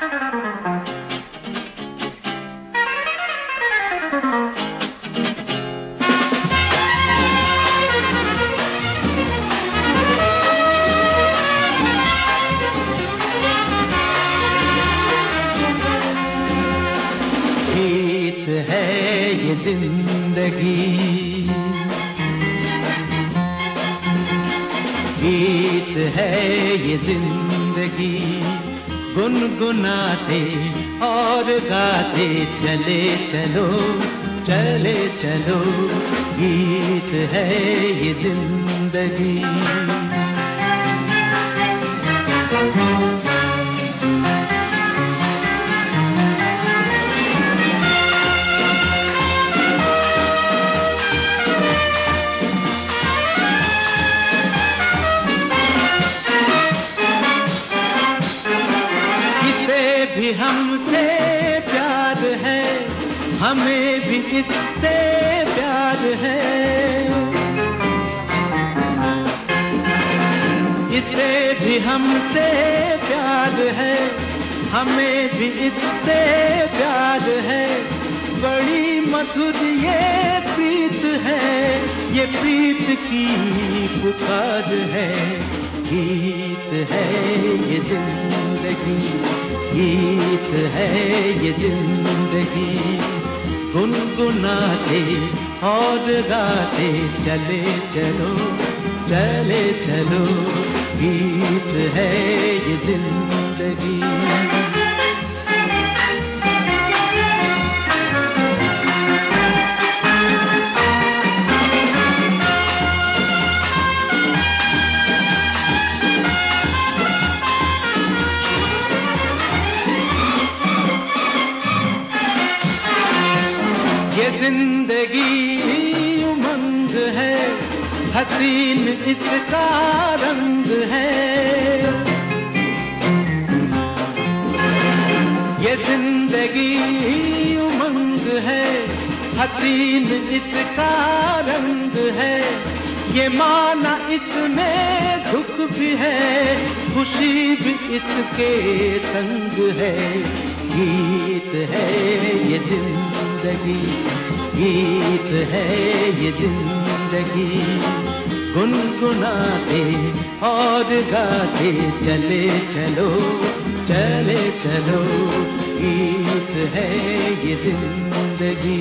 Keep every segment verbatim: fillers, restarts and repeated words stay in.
गीत है ये जिंदगी, गीत है ये जिंदगी, गुनगुनाते और गाते चले चलो, चले चलो, गीत है ये जिंदगी। भी हमसे प्यार है, हमें भी इससे प्यार है, इससे भी हमसे प्यार है, हमें भी इससे प्यार है। बड़ी मधुर ये प्रीत है, ये प्रीत की पुकार है। गीत है ये जिंदगी, गीत है ये जिंदगी, गुनगुनाते और गाते चले चलो, चले चलो, गीत है ये जिंदगी। ये जिंदगी उमंग है, हसीन इसका रंग है। ये जिंदगी उमंग है, हसीन इसका रंग है। ये माना इसमें दुख भी है, खुशी भी इसके संग है। गीत है ये जिंदगी, गीत है ये जिंदगी, गुनगुनाते और गाते चले चलो, चले चलो, गीत है ये जिंदगी।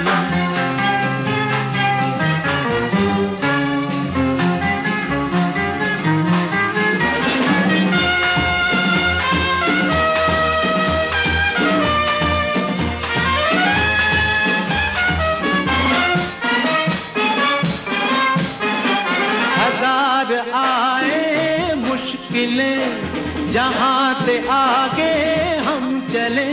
आए मुश्किलें जहां से आगे हम चले,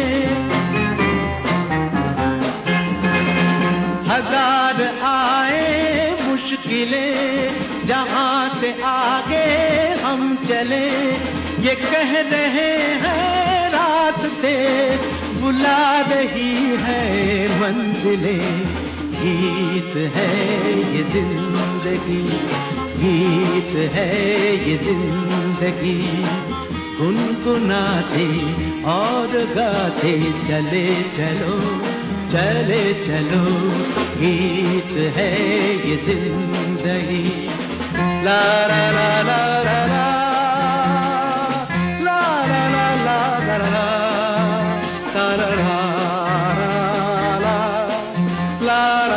हजार आए मुश्किलें जहां से आगे हम चले। ये कह रहे हैं रास्ते, बुला रही है मंजिलें। गीत है ये जिंदगी, गीत है ये जिंदगी, गुनगुनाते और गाते चले चलो, चले चलो, गीत है ये जिंदगी। ला ला ला ला ला ला ला ला ला ला ला ला ला ला ला ला